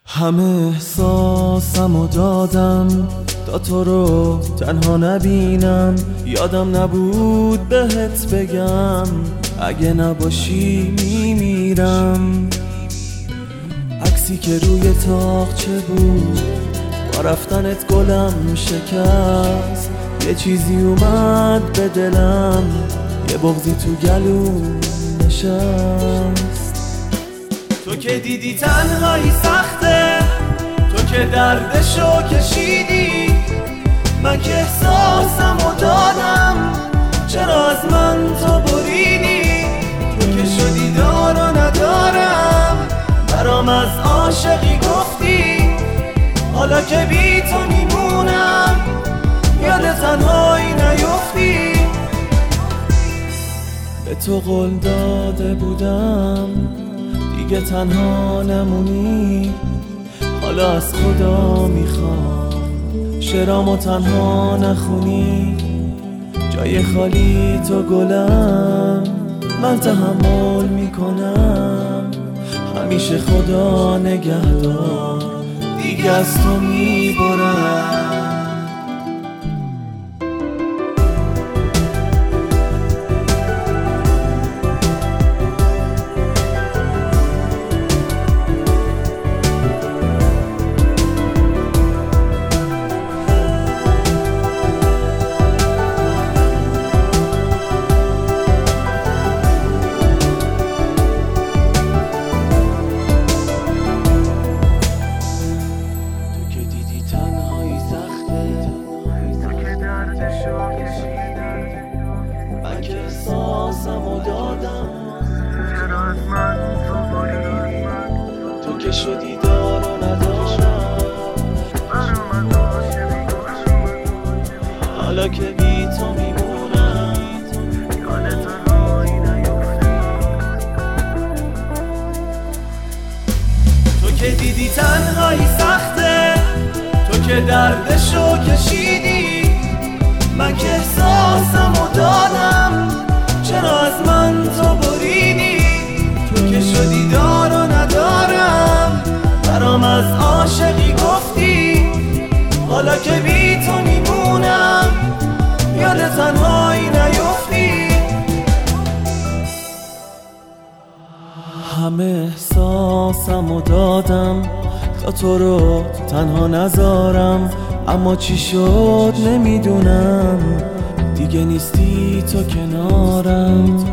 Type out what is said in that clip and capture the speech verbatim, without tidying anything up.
همه احساسمو دادم تا تو رو تنها نبینم. یادم نبود بهت بگم اگه نباشی میمیرم. عکسی که روی تاقچه بود با رفتنت گلم شکست. یه چیزی اومد به دلم، یه بغضی تو گلوم نشست. تو که دیدی تنهایی سخته، تو که دردشو کشیدی، من که احساسمو دادم چرا از من تو بریدی. تو که شدی دار و ندارم، برام از عاشقی گفتی، حالا که بی تو میمونم یاد تنهایی نیفتی. به تو قول داده بودم دیگه تنها نمونی، حالا از خدا میخوام شعرامو تنها نخونی. جای خالی تو گلم، من تحمل میکنم، همیشه خدا نگهدار دیگه از تو میبرم. من که احساسمو دادم چرا از من تو بریدی. تو که شدی دار و ندارم، برام از عاشقی گفتی، حالا که بی تو میمونم یاد تنهایی نیفتی. تو که دیدی تنهایی سخته، تو که دردشو کشیدی، من که احساسمو دادم چرا از من تو بریدی. تو که شدی دار و ندارم، برام از عاشقی گفتی، حالا که بی تو میمونم یاد تنهایی نیفتی. همه احساسمو دادم تا تو رو تنها نذارم، اما چی شد نمیدونم، دیگه نیستی تو کنارم.